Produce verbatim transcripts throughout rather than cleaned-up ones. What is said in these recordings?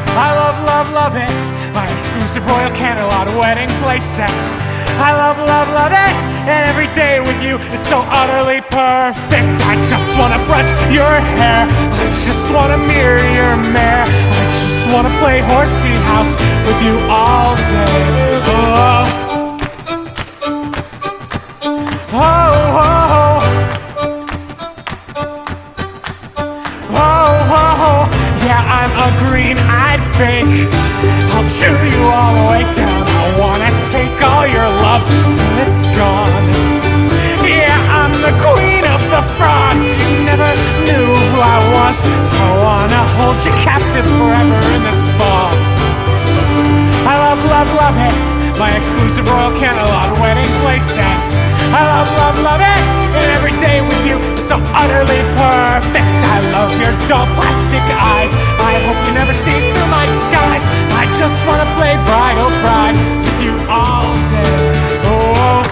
I love, love, love it. My exclusive Royal Canterlot wedding playset. I love, love, love it. And every day with you is so utterly perfect. I just wanna brush your hair. I just wanna mirror your mare. I just wanna play horsey house with you all day. Oh, oh, oh, oh, oh, oh. Yeah, I'm a green-eyed fake. I'll chew you all the way down. I wanna take all your love till it's gone. Yeah, I'm the queen of the frauds. You never knew who I was. I wanna hold you captive forever in this fog. I love, love, love it. My exclusive Royal Canterlot wedding playset. I love, love, love it. And every day with you is so utterly perfect. I love your dull plastic eyes. I hope you never see through my disguise. I just wanna play bride, oh bride, with you all day. Oh,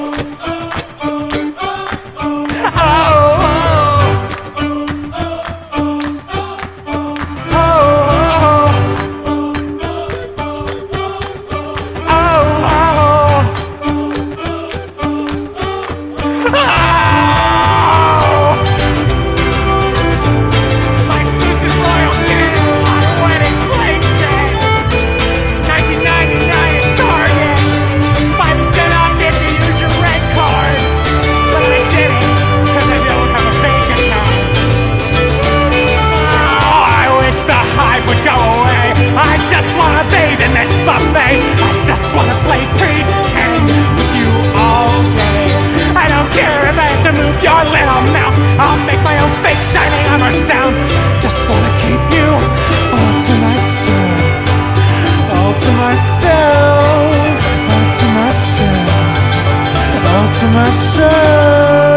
buffet. I just wanna play pretend with you all day. I don't care if I have to move your little mouth. I'll make my own fake shining armor sounds. Just wanna keep you all to myself, all to myself, all to myself, all to myself.